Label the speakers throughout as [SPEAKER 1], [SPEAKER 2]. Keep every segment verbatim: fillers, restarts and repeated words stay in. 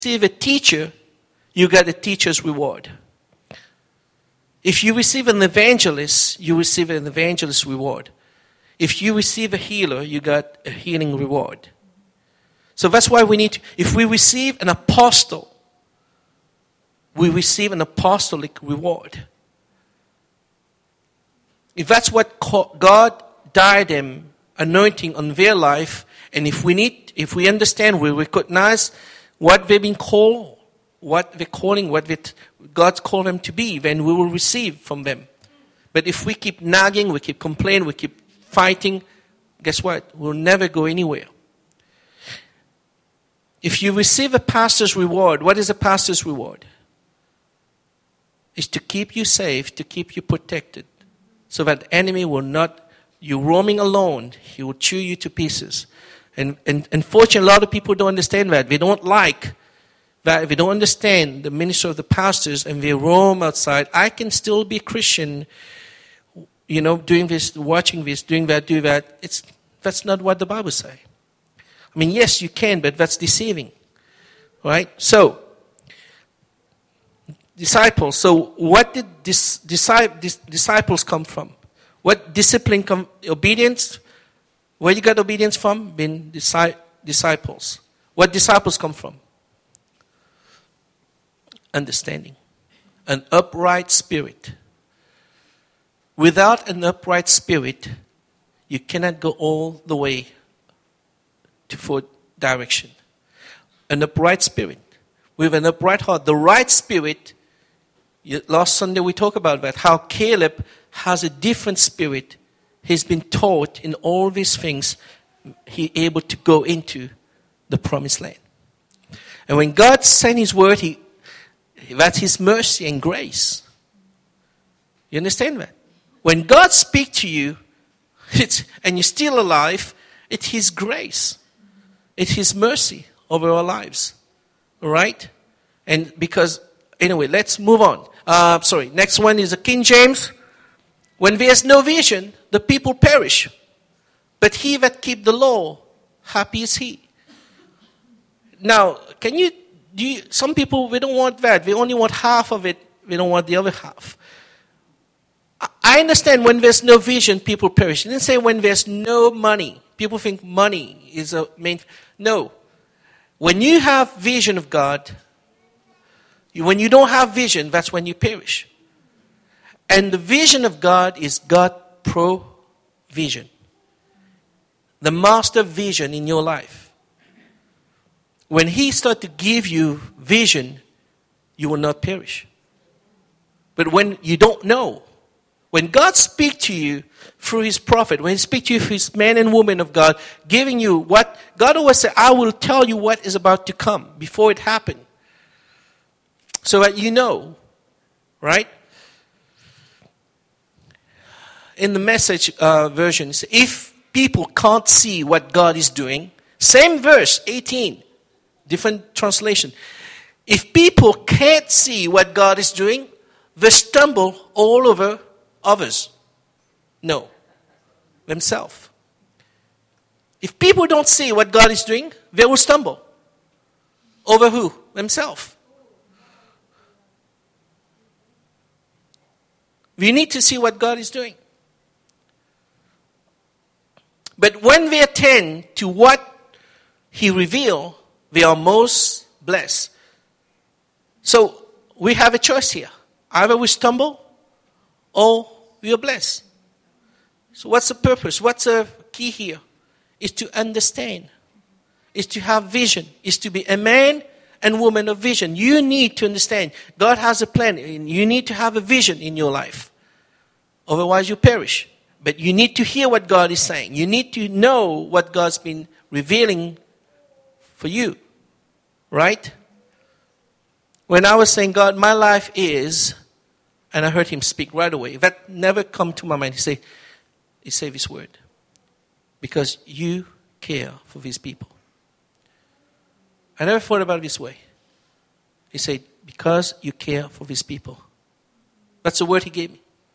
[SPEAKER 1] receive a teacher, you get a teacher's reward. If you receive an evangelist, you receive an evangelist's reward. If you receive a healer, you got a healing reward. So that's why we need to, if we receive an apostle, we receive an apostolic reward. If that's what God diadem anointing on their life, and if we need, if we understand, we recognize what they've been called, what they're calling, what God's called them to be, then we will receive from them. But if we keep nagging, we keep complaining, we keep fighting, guess what? We'll never go anywhere. If you receive a pastor's reward, what is a pastor's reward? It's to keep you safe, to keep you protected, so that the enemy will not, you're roaming alone, he will chew you to pieces. And, and unfortunately, a lot of people don't understand that. They don't like that. They don't understand the ministry of the pastors, and they roam outside. I can still be a Christian, you know, doing this, watching this, doing that, do that. It's, that's not what the Bible says. I mean, yes, you can, but that's deceiving. Right? So, disciples. So, what did this, dis, disciples come from? What discipline come? Obedience. Where you got obedience from? Being disciples. What disciples come from? Understanding. An upright spirit. Without an upright spirit, you cannot go all the way to forward direction. An upright spirit. With an upright heart. The right spirit. Last Sunday we talked about that. How Caleb has a different spirit. He's been taught in all these things. He's able to go into the promised land. And when God sent His word, He that's His mercy and grace. You understand that? When God speaks to you, it's, and you're still alive, it's His grace. It's His mercy over our lives. All right? And because, anyway, let's move on. Uh, sorry, next one is the King James. When there's no vision, the people perish. But he that keep the law, happy is he. Now, can you, do you, some people, they don't want that. They only want half of it. They don't want the other half. I understand when there's no vision, people perish. It didn't say when there's no money. People think money is a main. No. When you have vision of God, when you don't have vision, that's when you perish. And the vision of God is God provision. The master vision in your life. When He starts to give you vision, you will not perish. But when you don't know, when God speaks to you through His prophet, when He speaks to you through His man and woman of God, giving you what, God always said, I will tell you what is about to come before it happened. So that you know, right? In the Message uh, version, if people can't see what God is doing, same verse, eighteen, different translation. If people can't see what God is doing, they stumble all over others. No, themselves. If people don't see what God is doing, they will stumble. Over who? Themselves. We need to see what God is doing. But when they attend to what He revealed, they are most blessed. So we have a choice here. Either we stumble or we are blessed. So what's the purpose? What's the key here? Is to understand. Is to have vision. Is to be a man and woman of vision. You need to understand. God has a plan. You need to have a vision in your life. Otherwise you perish. But you need to hear what God is saying. You need to know what God's been revealing for you. Right? When I was saying, God, my life is, and I heard Him speak right away. That never come to my mind. He said, He said this word. Because you care for these people. I never thought about it this way. He said, because you care for these people. That's the word He gave me.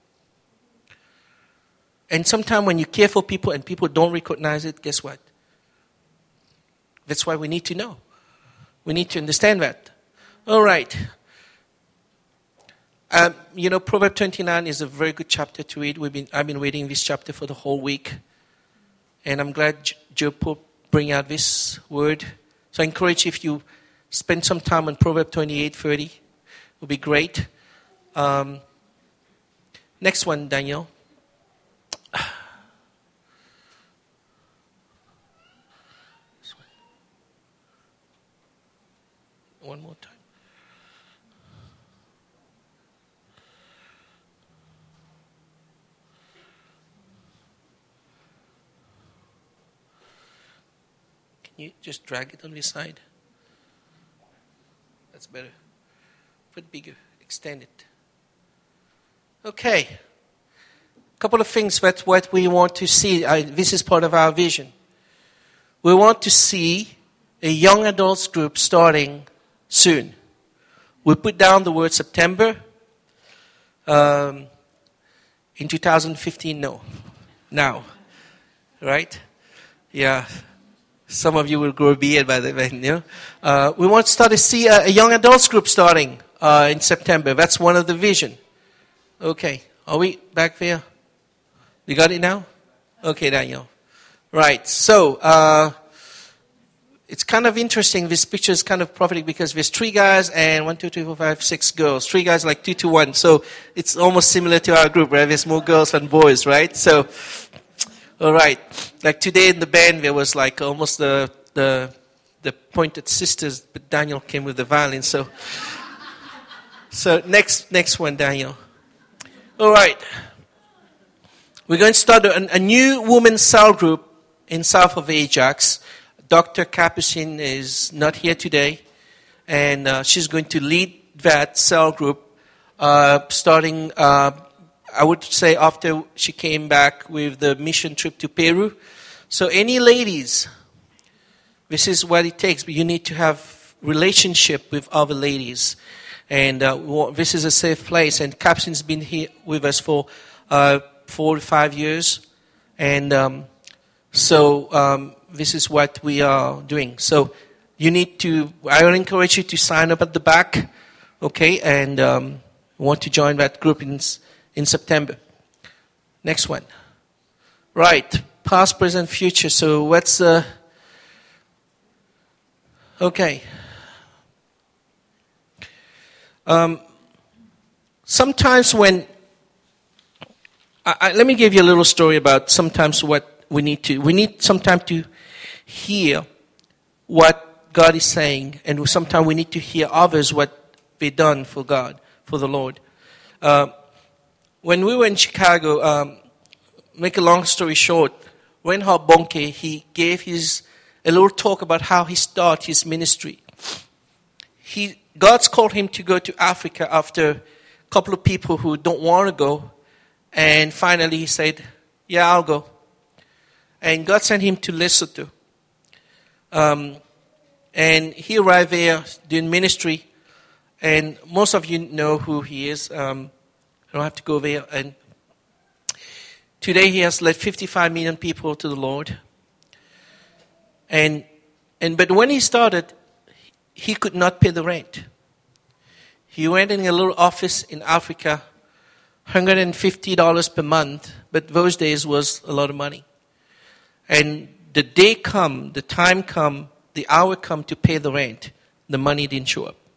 [SPEAKER 1] And sometimes when you care for people and people don't recognize it, guess what? That's why we need to know. We need to understand that. All right. Um, you know, Proverbs twenty-nine is a very good chapter to read. We've been, I've been reading this chapter for the whole week. And I'm glad Joe Pope bring out this word. So I encourage you, if you spend some time on Proverbs twenty-eight, thirty, it would be great. Um, next one, Daniel. One more time. Can you just drag it on this side? That's better. Put bigger. Extend it. Okay. A couple of things that what we want to see. I, this is part of our vision. We want to see a young adults group starting soon. We put down the word September. Um, in two thousand fifteen, no. Now. Right? Yeah. Some of you will grow a beard by the way. You know? uh, we want to start to see a, a young adults group starting uh, in September. That's one of the vision. Okay. Are we back there? You got it now? Okay, Daniel. Right. So, uh, it's kind of interesting. This picture is kind of prophetic because there's three guys and one, two, three, four, five, six girls. Three guys like two to one. So it's almost similar to our group, right? There's more girls than boys, right? So, all right. Like today in the band, there was like almost the the the pointed sisters, but Daniel came with the violin. So, so next next one, Daniel. All right. We're going to start a, a new women's cell group in south of Ajax. Doctor Capucin is not here today, and uh, she's going to lead that cell group uh, starting, uh, I would say, after she came back with the mission trip to Peru. So any ladies, this is what it takes. You need to have relationship with other ladies, and uh, this is a safe place. And Capucin's been here with us for uh, four to five years, and um, so... Um, This is what we are doing. So you need to, I will encourage you to sign up at the back, okay, and um, want to join that group in, in September. Next one. Right, past, present, future. So what's, uh, okay. Um, sometimes when, I, I, let me give you a little story about sometimes what we need to, we need sometimes to hear what God is saying, and sometimes we need to hear others what they've done for God, for the Lord. Uh, when we were in Chicago, um, make a long story short, Reinhard Bonnke, he gave his a little talk about how he started his ministry. He God's called him to go to Africa after a couple of people who don't want to go, and finally he said, "Yeah, I'll go." And God sent him to Lesotho. Um, and he arrived there doing ministry. And most of you know who he is. Um, I don't have to go there. And today he has led fifty-five million people to the Lord. And and but when he started, he could not pay the rent. He went in a little office in Africa, one hundred fifty dollars per month. But those days was a lot of money. And the day come, the time come, the hour come to pay the rent. The money didn't show up.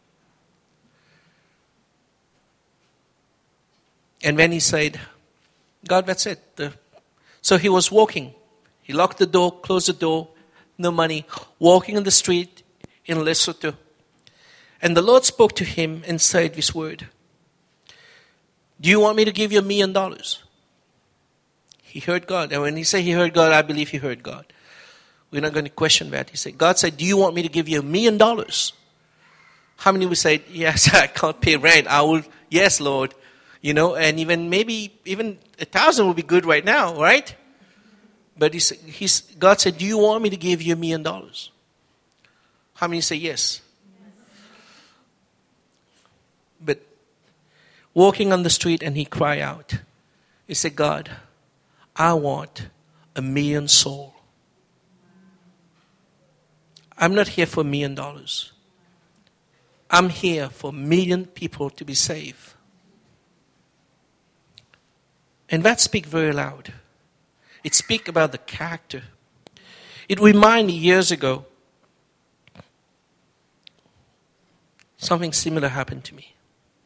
[SPEAKER 1] And then he said, God, that's it. The, so he was walking. He locked the door, closed the door, no money, walking on the street in Lesotho. And the Lord spoke to him and said this word. Do you want me to give you a million dollars? He heard God. And when he said he heard God, I believe he heard God. We're not going to question that. He said, God said, do you want me to give you a million dollars? How many would say, yes, I can't pay rent. I will, yes, Lord. You know, and even maybe even a thousand would be good right now, right? But he's, he's, God said, do you want me to give you a million dollars? How many say yes? But walking on the street and he cried out. He said, God, I want a million souls. I'm not here for a million dollars. I'm here for a million people to be saved. And that speaks very loud. It speaks about the character. It reminded me years ago, something similar happened to me.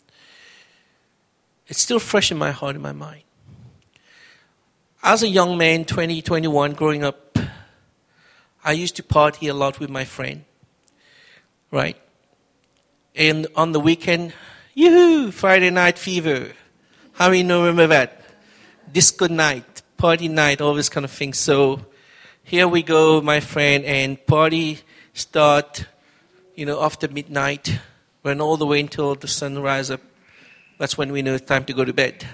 [SPEAKER 1] It's still fresh in my heart and my mind. As a young man, twenty, twenty-one, growing up, I used to party a lot with my friend, right? And on the weekend, yoo-hoo, Friday night fever. How many know remember that? Disco night, party night, all this kind of thing. So here we go, my friend, and party start, you know, after midnight, run all the way until the sun rises up. That's when we know it's time to go to bed.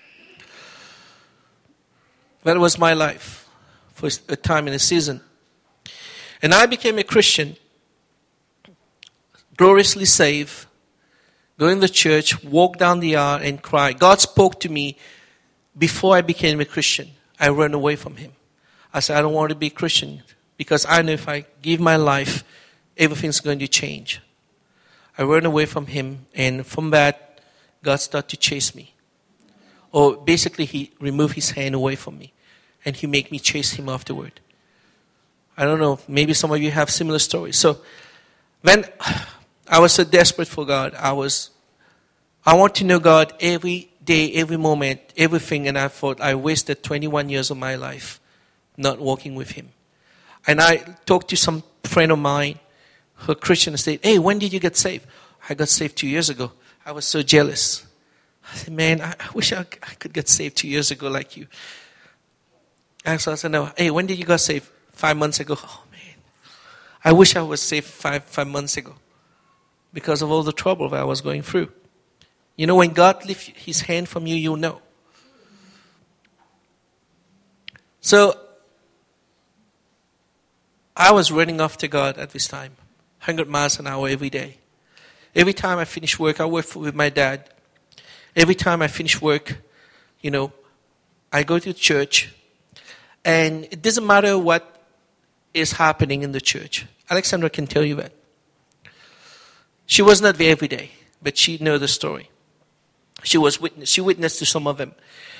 [SPEAKER 1] That was my life for a time in a season. And I became a Christian, gloriously saved, go in the church, walk down the aisle and cry. God spoke to me before I became a Christian. I ran away from him. I said, I don't want to be a Christian because I know if I give my life, everything's going to change. I ran away from him, and from that, God started to chase me. Or basically, he removed his hand away from me, and he made me chase him afterward. I don't know, maybe some of you have similar stories. So when I was so desperate for God, I was, I want to know God every day, every moment, everything, and I thought I wasted twenty-one years of my life not walking with him. And I talked to some friend of mine, who a Christian, and said, hey, when did you get saved? I got saved two years ago. I was so jealous. I said, man, I, I wish I, I could get saved two years ago like you. And so I said, no, hey, when did you get saved? Five months ago. Oh, man. I wish I was saved five, five months ago because of all the trouble that I was going through. You know, when God lifts his hand from you, you'll know. So, I was running after God at this time, one hundred miles an hour every day. Every time I finish work, I work with my dad. Every time I finish work, you know, I go to church. And it doesn't matter what is happening in the church. Alexandra can tell you that. She was not there every day, but she knows the story. She was witness. She witnessed to some of them.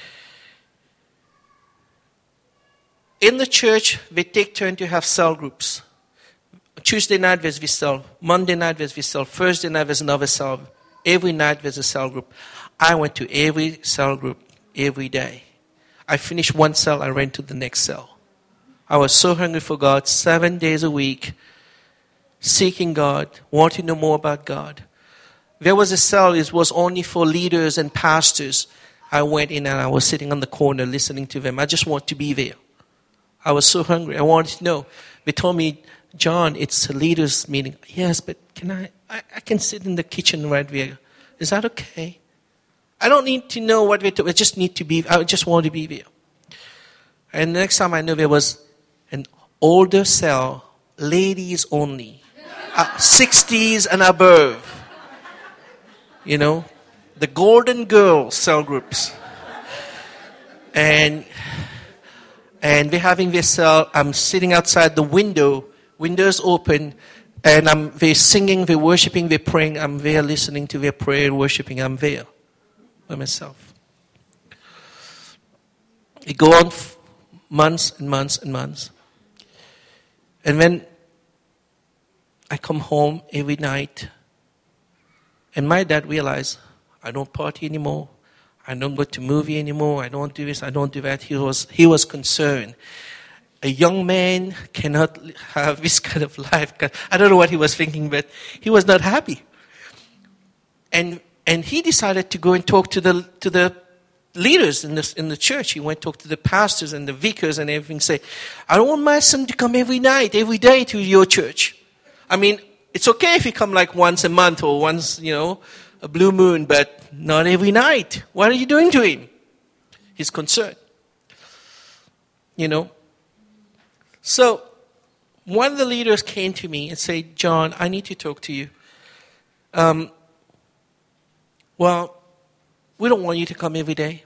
[SPEAKER 1] In the church, they take turn to have cell groups. Tuesday night there's this cell. Monday night there's this cell. Thursday night there's another cell. Every night there's a cell group. I went to every cell group every day. I finished one cell, I ran to the next cell. I was so hungry for God, seven days a week, seeking God, wanting to know more about God. There was a cell, it was only for leaders and pastors. I went in and I was sitting on the corner listening to them. I just want to be there. I was so hungry. I wanted to know. They told me, John, it's a leaders meeting. Yes, but can I, I, I can sit in the kitchen right there. Is that okay? I don't need to know what we're doing. I just need to be, I just want to be there. And the next time I knew there was an older cell, ladies only, uh, sixties and above. You know, the Golden Girl cell groups. And, and they're having this cell, I'm sitting outside the window, windows open, and I'm, they're singing, they're worshiping, they're praying, I'm there listening to their prayer, worshiping, I'm there. By myself. It go on f- months and months and months. And when I come home every night, and my dad realized, I don't party anymore, I don't go to movie anymore, I don't do this, I don't do that. He was, he was concerned. A young man cannot have this kind of life. I don't know what he was thinking, but he was not happy. And And he decided to go and talk to the to the leaders in the, in the church. He went to talk to the pastors and the vicars and everything. Say, I don't want my son to come every night, every day to your church. I mean, it's okay if he come like once a month or once, you know, a blue moon, but not every night. What are you doing to him? He's concerned. You know. So, one of the leaders came to me and said, John, I need to talk to you. Um, Well, we don't want you to come every day.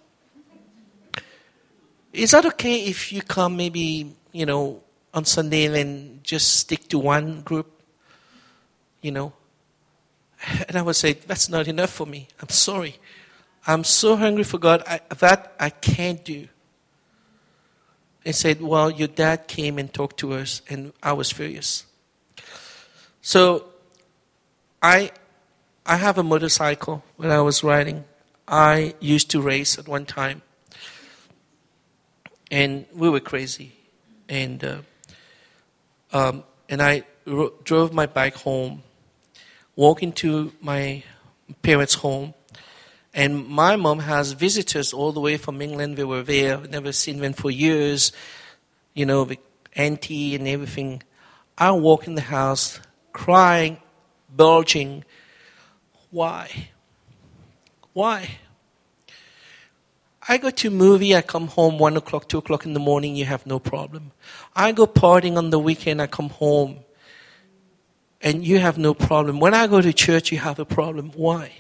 [SPEAKER 1] Is that okay if you come maybe, you know, on Sunday and then just stick to one group? You know? And I would say, that's not enough for me. I'm sorry. I'm so hungry for God. I, that I can't do. And said, well, your dad came and talked to us, and I was furious. So I I have a motorcycle when I was riding. I used to race at one time. And we were crazy. And uh, um, and I ro- drove my bike home, walked into my parents' home. And my mom has visitors all the way from England. They were there. Never seen them for years. You know, the auntie and everything. I walk in the house, crying, bulging. Why? Why? I go to a movie, I come home one o'clock, two o'clock in the morning, you have no problem. I go partying on the weekend, I come home, and you have no problem. When I go to church, you have a problem. Why?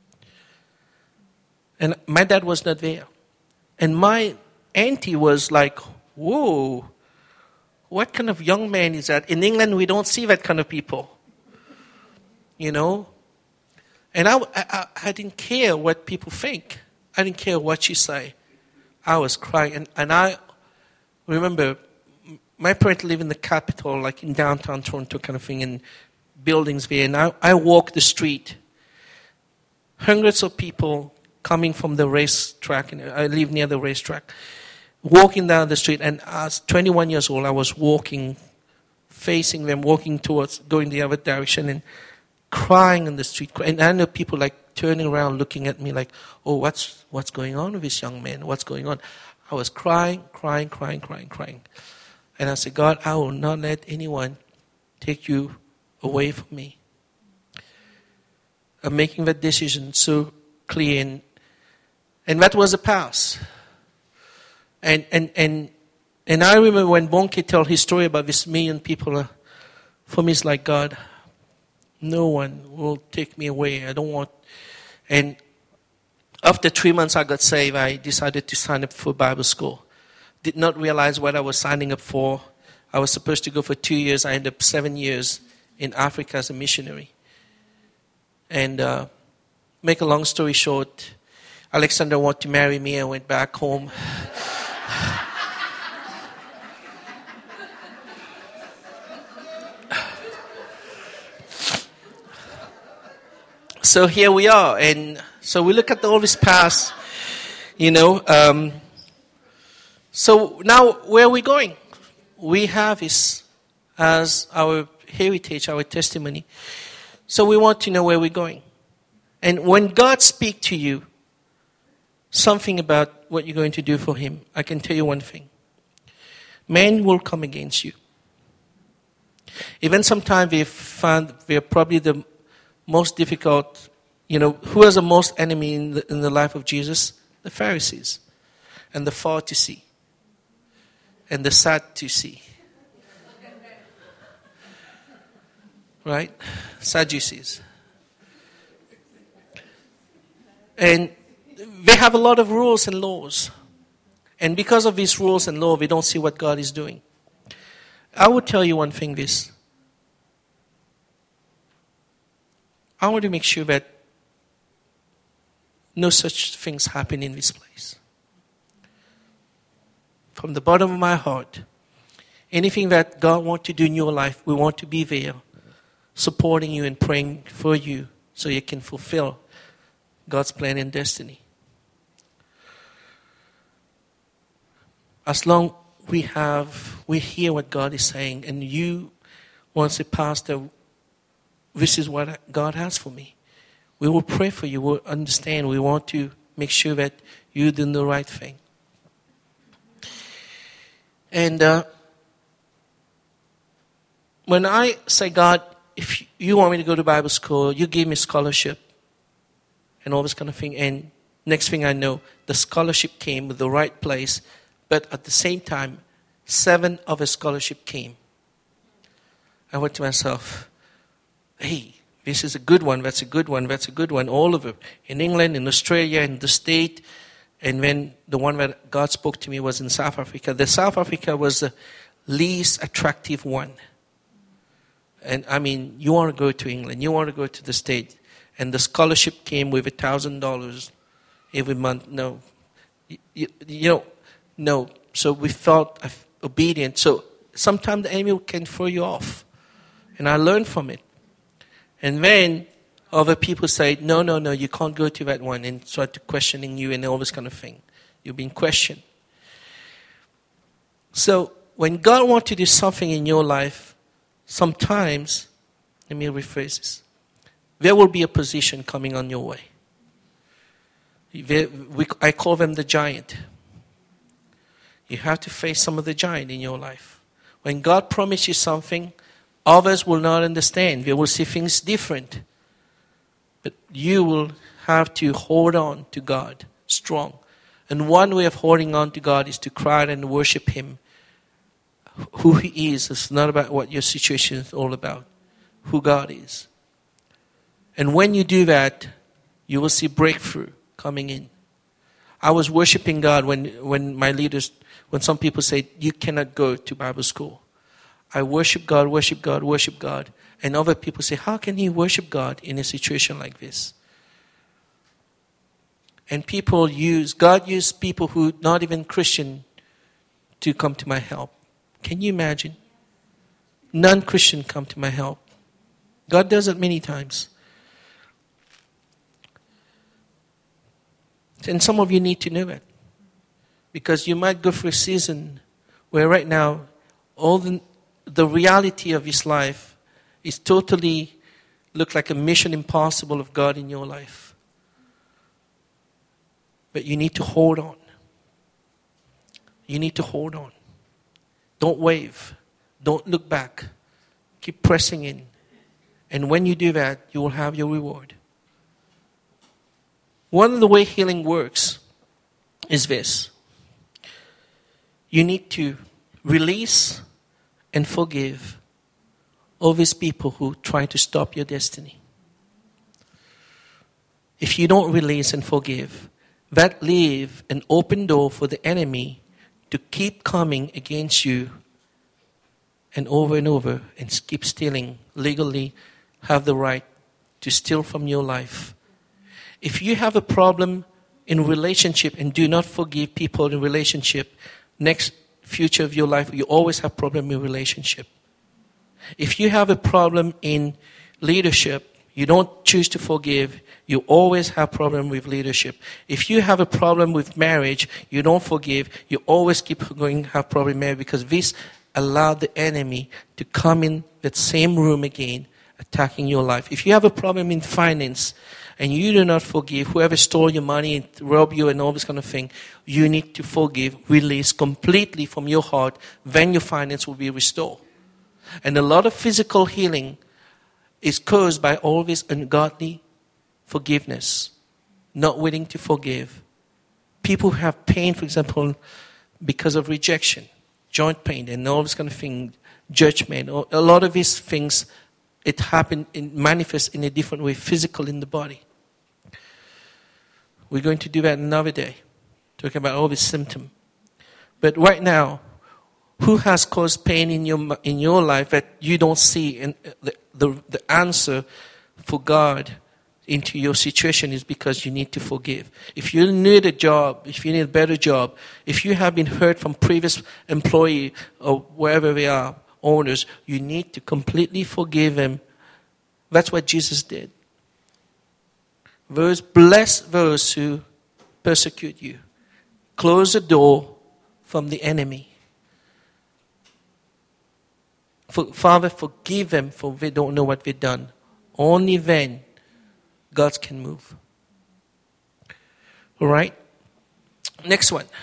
[SPEAKER 1] And my dad was not there. And my auntie was like, whoa, what kind of young man is that? In England, we don't see that kind of people. You know? And I, I, I didn't care what people think. I didn't care what she say. I was crying. And, and I remember my parents live in the capital, like in downtown Toronto kind of thing, in buildings there. And I, I walked the street. Hundreds of people coming from the racetrack. And I live near the racetrack. Walking down the street. And I was twenty-one years old. I was walking, facing them, walking towards, going the other direction. And crying in the street. And I know people like turning around looking at me like, oh, what's what's going on with this young man? What's going on? I was crying, crying, crying, crying, crying. And I said, God, I will not let anyone take you away from me. I'm making that decision so clear. And, and that was the past. And, and, and, and I remember when Bonke told his story about this million people, uh, for me it's like, God, no one will take me away. I don't want. And after three months I got saved, I decided to sign up for Bible school. Did not realize what I was signing up for. I was supposed to go for two years. I ended up seven years in Africa as a missionary. And uh, make a long story short, Alexander wanted to marry me. I went back home. So here we are, and so we look at all this past, you know. Um, so now, where are we going? We have this as our heritage, our testimony. So we want to know where we're going. And when God speaks to you, something about what you're going to do for Him, I can tell you one thing. Men will come against you. Even sometimes we find we're probably the most difficult, you know, who was the most enemy in the, in the life of Jesus? The Pharisees and the Pharisee and the Sadducees. Right? Sadducees. And they have a lot of rules and laws. And because of these rules and laws, we don't see what God is doing. I would tell you one thing this. I want to make sure that no such things happen in this place. From the bottom of my heart, anything that God wants to do in your life, we want to be there, supporting you and praying for you so you can fulfill God's plan and destiny. As long we have, we hear what God is saying, and you, once a pastor, this is what God has for me. We will pray for you. We'll understand. We want to make sure that you're doing the right thing. And uh, when I say, God, if you want me to go to Bible school, you give me scholarship and all this kind of thing. And next thing I know, the scholarship came with the right place. But at the same time, seven of the scholarship came. I went to myself, hey, this is a good one, that's a good one, that's a good one, all of it. In England, in Australia, in the States. And then the one that God spoke to me was in South Africa. The South Africa was the least attractive one. And I mean, you want to go to England, you want to go to the States. and the scholarship came with a thousand dollars every month. No, you, you know, no. So we felt obedient. So sometimes the enemy can throw you off, and I learned from it. And then other people say, no, no, no, you can't go to that one, and start to questioning you and all this kind of thing. You're being questioned. So when God wants to do something in your life, sometimes, let me rephrase this, there will be a position coming on your way. There, we, I call them the giant. You have to face some of the giant in your life. When God promises you something, others will not understand. They will see things different. But you will have to hold on to God strong. And one way of holding on to God is to cry and worship Him. Who He is. It's not about what your situation is all about. Who God is. And when you do that, you will see breakthrough coming in. I was worshiping God when, when my leaders, when some people say, you cannot go to Bible school. I worship God, worship God, worship God. And other people say, how can he worship God in a situation like this? And people use, God used people who are not even Christian to come to my help. Can you imagine? Non-Christian come to my help. God does it many times. And some of you need to know it. Because you might go through a season where right now, all the, the reality of this life is totally look like a mission impossible of God in your life. But you need to hold on. You need to hold on. Don't wave. Don't look back. Keep pressing in. And when you do that, you will have your reward. One of the way healing works is this. You need to release and forgive all these people who try to stop your destiny. If you don't release and forgive, that leaves an open door for the enemy to keep coming against you and over and over and keep stealing, legally have the right to steal from your life. If you have a problem in relationship and do not forgive people in relationship, next future of your life, you always have problem in relationship. If you have a problem in leadership, you don't choose to forgive, you always have problem with leadership. If you have a problem with marriage, you don't forgive, you always keep going have problem with marriage, because this allowed the enemy to come in that same room again, attacking your life. If you have a problem in finance, and you do not forgive, whoever stole your money and robbed you and all this kind of thing, you need to forgive, release completely from your heart, then your finance will be restored. And a lot of physical healing is caused by all this ungodly forgiveness, not willing to forgive. People who have pain, for example, because of rejection, joint pain, and all this kind of thing, judgment, a lot of these things, it happen, it manifests in a different way, physical in the body. We're going to do that another day, talking about all these symptoms. But right now, who has caused pain in your in your life that you don't see? And the, the, the answer for God into your situation is because you need to forgive. If you need a job, if you need a better job, if you have been hurt from previous employee or wherever they are, owners, you need to completely forgive them. That's what Jesus did. Those, bless those who persecute you. Close the door from the enemy. For, Father, forgive them, for they don't know what they've done. Only then God can move. All right? Next one.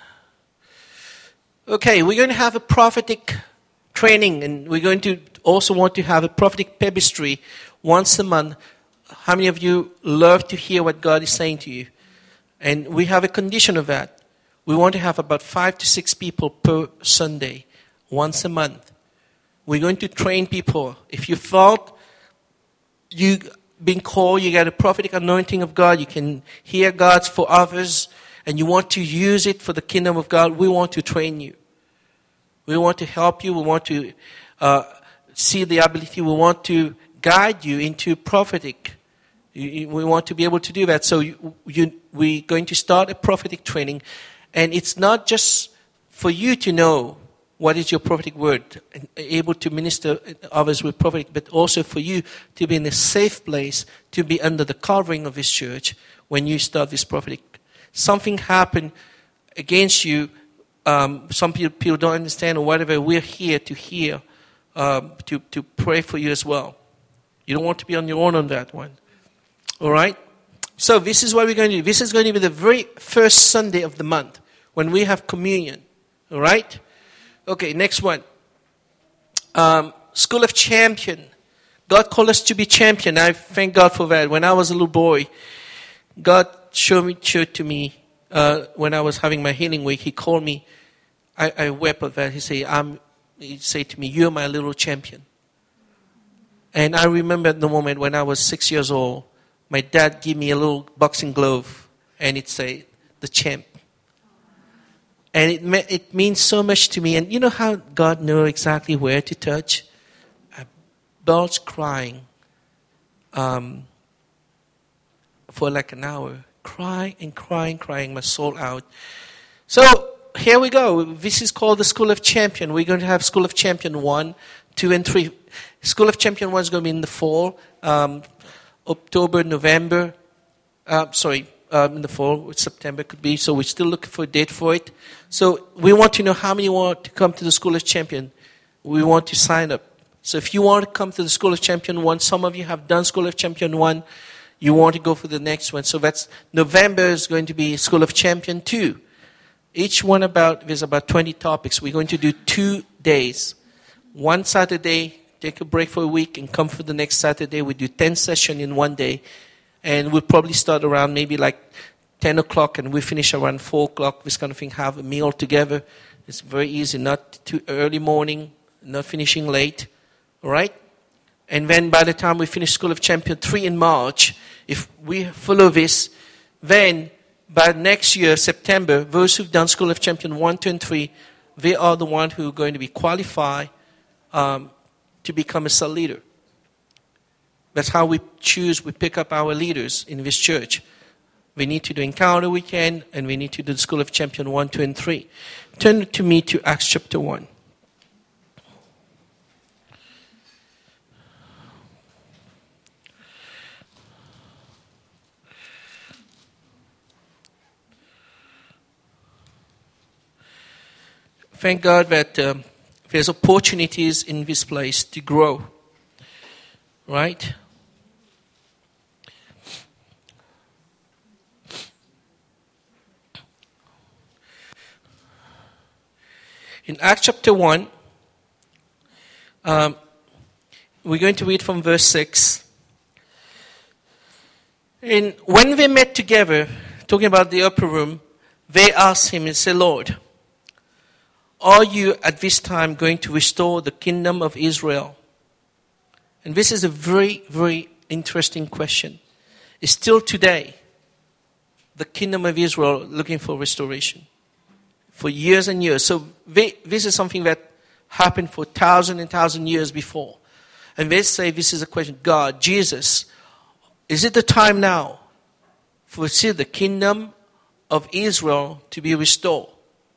[SPEAKER 1] Okay, we're going to have a prophetic training, and we're going to also want to have a prophetic baptistry once a month. How many of you love to hear what God is saying to you? And we have a condition of that. We want to have about five to six people per Sunday, once a month. We're going to train people. If you thought you've been called, you got a prophetic anointing of God, you can hear God's for others, and you want to use it for the kingdom of God, we want to train you. We want to help you. We want to uh, see the ability. We want to guide you into prophetic We want to be able to do that. So you, you, we're going to start a prophetic training. And it's not just for you to know what is your prophetic word, and able to minister others with prophetic, but also for you to be in a safe place, to be under the covering of this church when you start this prophetic. Something happened against you, um, some people, people don't understand or whatever, we're here to hear, um, to, to pray for you as well. You don't want to be on your own on that one. All right? So this is what we're going to do. This is going to be the very first Sunday of the month when we have communion. All right? Okay, next one. Um, School of Champion. God called us to be champion. I thank God for that. When I was a little boy, God showed me, showed to me, uh, when I was having my healing week, He called me. I, I wept at that. He said, I'm, he said to me, you're my little champion. And I remember the moment when I was six years old, my dad gave me a little boxing glove, and it said, the champ. And it me- it means so much to me. And you know how God knows exactly where to touch? I burst crying um, for like an hour. Crying and crying, crying my soul out. So here we go. This is called the School of Champion. We're going to have School of Champion one, two, and three. School of Champion one is going to be in the fall. Um, October, November. Uh, sorry. Um, in the fall, September could be, so we're still looking for a date for it. So we want to know how many want to come to the School of Champion. We want to sign up. So if you want to come to the School of Champion one, some of you have done School of Champion one, you want to go for the next one. So that's November is going to be School of Champion two. Each one about, there's about twenty topics. We're going to do two days. One Saturday, take a break for a week and come for the next Saturday. We do ten sessions in one day. And we'll probably start around maybe like ten o'clock and we finish around four o'clock, this kind of thing, have a meal together. It's very easy, not too early morning, not finishing late, all right? And then by the time we finish School of Champion three in March, if we follow this, then by next year, September, those who've done School of Champion one, two, and three, they are the ones who are going to be qualified um, to become a cell leader. That's how we choose, we pick up our leaders in this church. We need to do Encounter Weekend, and we need to do the School of Champion one, two, and three. Turn to me to Acts chapter one. Thank God that um, there's opportunities in this place to grow. Right? In Acts chapter one, um, we're going to read from verse six. And when they met together, talking about the upper room, they asked him and said, Lord, are you at this time going to restore the kingdom of Israel? And this is a very, very interesting question. It's still today, the kingdom of Israel looking for restoration. For years and years. So they, this is something that happened for thousand and thousand years before. And they say this is a question. God, Jesus, is it the time now for see the kingdom of Israel to be restored?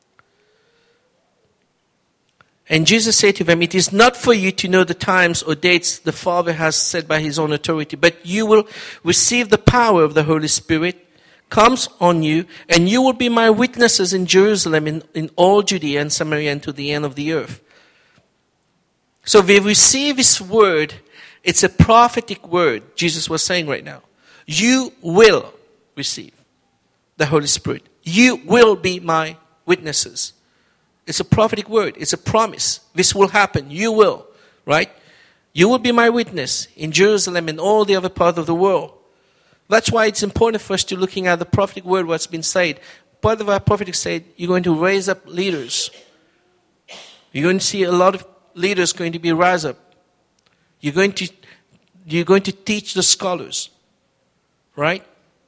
[SPEAKER 1] And Jesus said to them, it is not for you to know the times or dates the Father has set by His own authority, but you will receive the power of the Holy Spirit comes on you, and you will be my witnesses in Jerusalem, in, in all Judea and Samaria, and to the end of the earth. So we receive this word. It's a prophetic word, Jesus was saying right now. You will receive the Holy Spirit. You will be my witnesses. It's a prophetic word. It's a promise. This will happen. You will, right? You will be my witness in Jerusalem and all the other parts of the world. That's why it's important for us to looking at the prophetic word, what's been said. Part of our prophetic said, you're going to raise up leaders. You're going to see a lot of leaders going to be raised up. You're going to, you're going to teach the scholars. Right?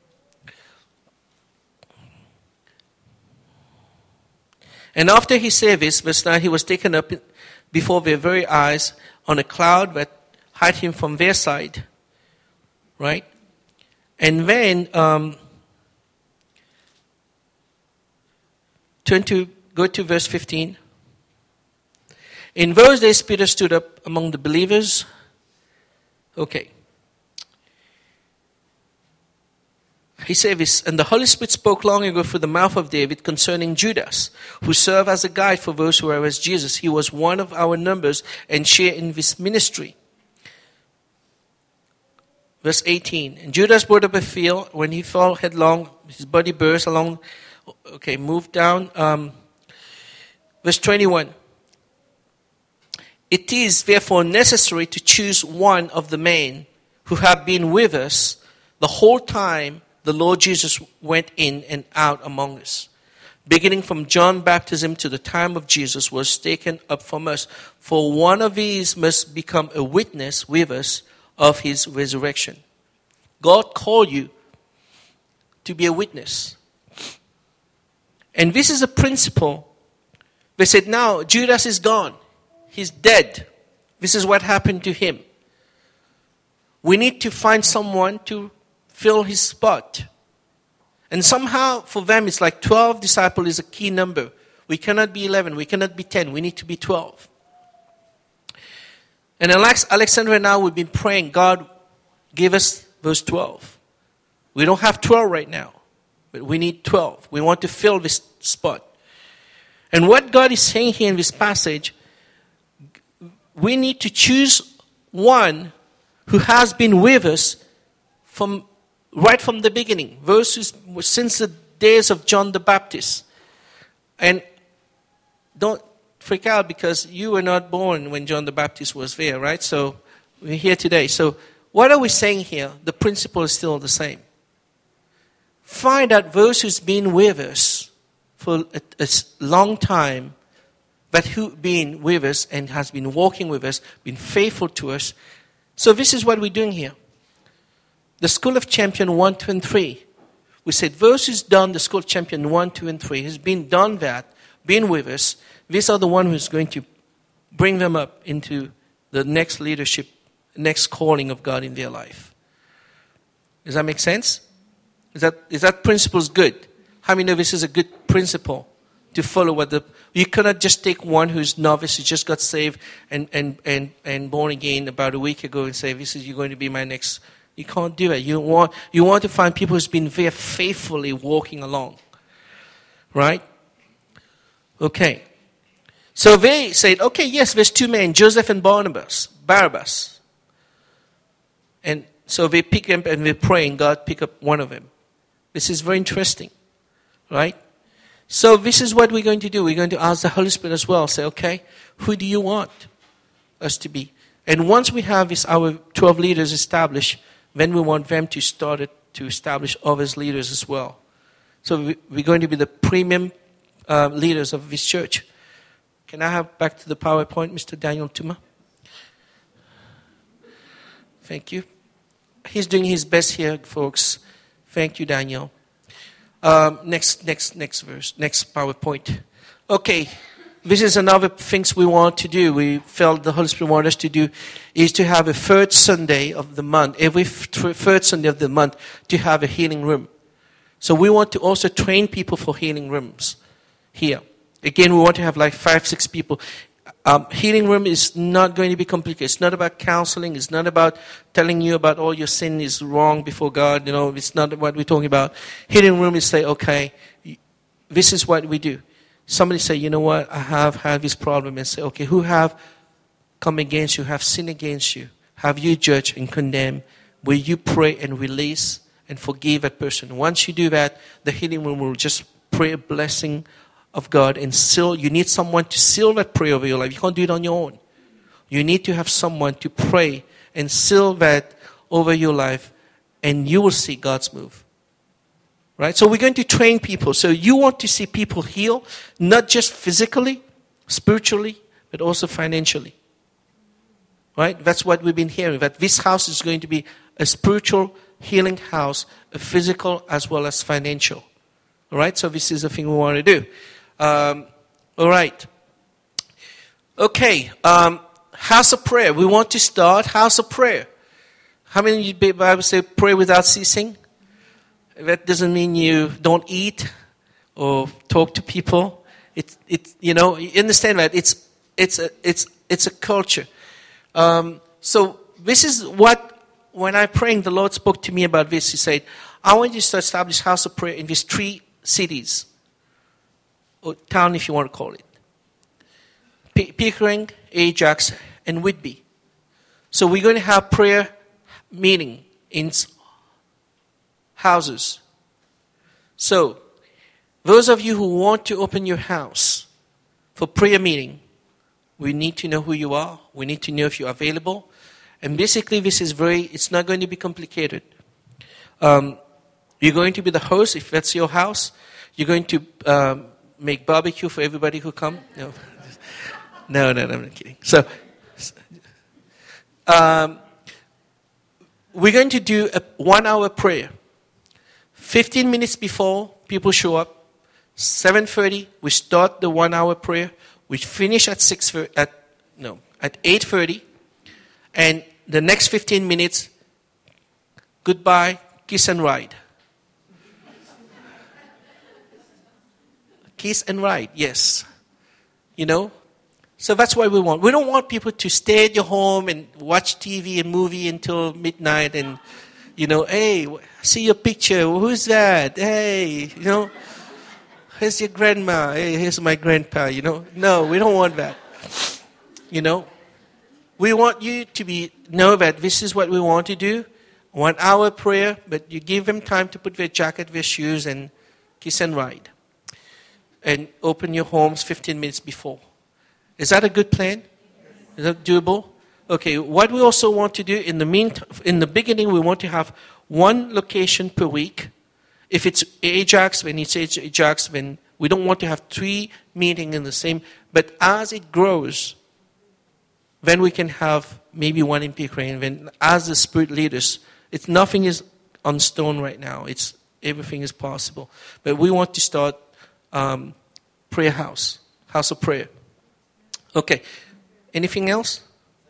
[SPEAKER 1] And after he said this, verse nine, he was taken up before their very eyes on a cloud that hid him from their sight. Right? And then, um, turn to, go to verse fifteen. In those days, Peter stood up among the believers. Okay. He said this, and the Holy Spirit spoke long ago through the mouth of David concerning Judas, who served as a guide for those who were as Jesus. He was one of our numbers and shared in this ministry. Verse eighteen, and Judas brought up a field. When he fell headlong, his body burst along. Okay, move down. Um, verse twenty-one. It is therefore necessary to choose one of the men who have been with us the whole time the Lord Jesus went in and out among us. Beginning from John's baptism to the time of Jesus was taken up from us. For one of these must become a witness with us of his resurrection. God called you to be a witness. And this is a principle. They said, now Judas is gone. He's dead. This is what happened to him. We need to find someone to fill his spot. And somehow for them it's like twelve disciples is a key number. We cannot be eleven. We cannot be ten. We need to be twelve. And Alex, Alexandra and I, we've been praying, God, give us those twelve. We don't have twelve right now, but we need twelve. We want to fill this spot. And what God is saying here in this passage, we need to choose one who has been with us from right from the beginning, versus since the days of John the Baptist. And don't freak out because you were not born when John the Baptist was there, right? So we're here today. So what are we saying here? The principle is still the same. Find out those who's been with us for a, a long time, but who been with us and has been walking with us, been faithful to us. So this is what we're doing here. The School of Champion one, two, and three. We said, those who's done the School of Champion one, two, and three, has been done that, been with us, these are the one who's going to bring them up into the next leadership, next calling of God in their life. Does that make sense? Is that, is that principle good? How many know this is a good principle to follow? What the you cannot just take one who's novice, who just got saved and, and, and, and born again about a week ago and say, this is you're going to be my next. You can't do it. You want, you want to find people who's been very faithfully walking along. Right? Okay. So they said, okay, yes, there's two men, Joseph and Barnabas, Barabbas. And so they pick them and they pray and God pick up one of them. This is very interesting. Right? So this is what we're going to do. We're going to ask the Holy Spirit as well. Say, okay, who do you want us to be? And once we have this, our twelve leaders established, then we want them to start it, to establish others leaders as well. So we're going to be the premium uh, leaders of this church. Can I have back to the PowerPoint, Mister Daniel Tuma? Thank you. He's doing his best here, folks. Thank you, Daniel. Um, next, next, next verse, next PowerPoint. Okay. This is another things we want to do. We felt the Holy Spirit wanted us to do is to have a third Sunday of the month, every third Sunday of the month, to have a healing room. So we want to also train people for healing rooms here. Again, we want to have like five, six people. Um, healing room is not going to be complicated. It's not about counseling. It's not about telling you about all your sin is wrong before God. You know, it's not what we're talking about. Healing room is say, okay, this is what we do. Somebody say, you know what, I have had this problem, and say, okay, who have come against you, have sinned against you? Have you judged and condemned? Will you pray and release and forgive that person? Once you do that, the healing room will just pray a blessing of God and seal. You need someone to seal that prayer over your life. You can't do it on your own. You need to have someone to pray and seal that over your life, and you will see God's move. Right? So we're going to train people. So you want to see people heal, not just physically, spiritually, but also financially. Right? That's what we've been hearing, that this house is going to be a spiritual healing house, a physical as well as financial. All right? So this is the thing we want to do. Um, all right. Okay. Um, house of prayer. We want to start house of prayer. How many of you Bible say pray without ceasing? that doesn't mean you don't eat or talk to people. It's, it, you know, you understand that it's, it's a, it's, it's a culture. Um, so this is what, when I praying, the Lord spoke to me about this. He said, I want you to establish house of prayer in these three cities, or town if you want to call it. P- Pickering, Ajax, and Whitby. So we're going to have prayer meeting in houses. So, those of you who want to open your house for prayer meeting, we need to know who you are. We need to know if you're available. And basically, this is very, it's not going to be complicated. Um, you're going to be the host, if that's your house. You're going to um, make barbecue for everybody who come. No, no, no, no I'm not kidding. So, um, we're going to do a one-hour prayer. fifteen minutes before people show up, seven thirty, we start the one-hour prayer. We finish at six at no at eight thirty, and the next fifteen minutes, goodbye, kiss and ride. Kiss and ride, yes. You know, so that's what we want. We don't want people to stay at your home and watch T V and movie until midnight and, you know, hey, see your picture. Who's that? Hey, you know, here's your grandma. Hey, here's my grandpa, you know. No, we don't want that. You know, we want you to be know that this is what we want to do. One hour prayer, but you give them time to put their jacket, their shoes, and kiss and ride. And open your homes fifteen minutes before. Is that a good plan? Is that doable? Okay, what we also want to do in the meantime, in the beginning, we want to have one location per week. If it's Ajax, when it's Ajax, then we don't want to have three meetings in the same. But as it grows, then we can have maybe one in Pickering. Then as the Spirit leads us, it's nothing is on stone right now. It's everything is possible. But we want to start um, prayer house, house of prayer. Okay. Anything else?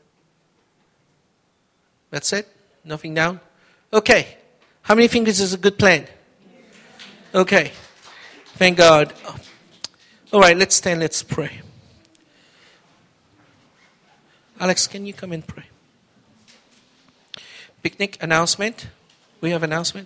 [SPEAKER 1] That's it? Nothing down? Okay. How many think this is a good plan? Okay. Thank God. All right, let's stand, let's pray. Alex, can you come and pray? Picnic announcement. We have announcement.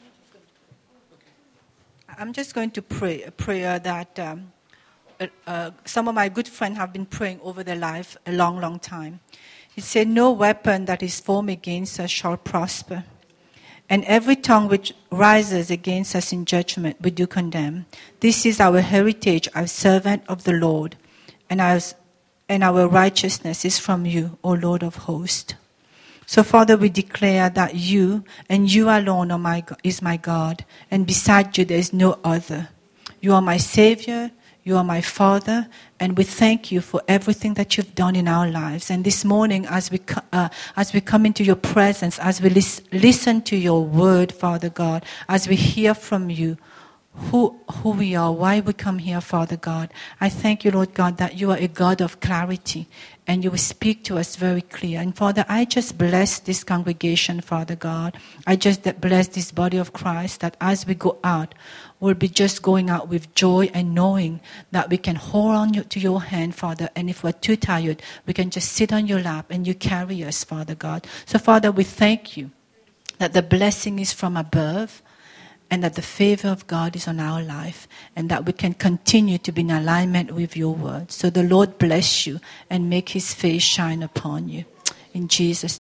[SPEAKER 2] I'm just going to pray a prayer that um, uh, uh, some of my good friends have been praying over their life a long, long time. It said, no weapon that is formed against us shall prosper. And every tongue which rises against us in judgment we do condemn. This is our heritage, our servant of the Lord, and our, and our righteousness is from you, O Lord of hosts. So, Father, we declare that you and you alone are my, is my God, and beside you there is no other. You are my Savior, you are my Father, and we thank you for everything that you've done in our lives. And this morning, as we uh, as we come into your presence, as we lis- listen to your word, Father God, as we hear from you, who who we are, why we come here, Father God. I thank you, Lord God, that you are a God of clarity and you will speak to us very clear. And Father, I just bless this congregation, Father God. I just bless this body of Christ, that as we go out, we'll be just going out with joy and knowing that we can hold on to your hand, Father. And if we're too tired, we can just sit on your lap and you carry us, Father God. So, Father, we thank you that the blessing is from above, and that the favor of God is on our life, and that we can continue to be in alignment with your word. So the Lord bless you and make his face shine upon you. In Jesus' name.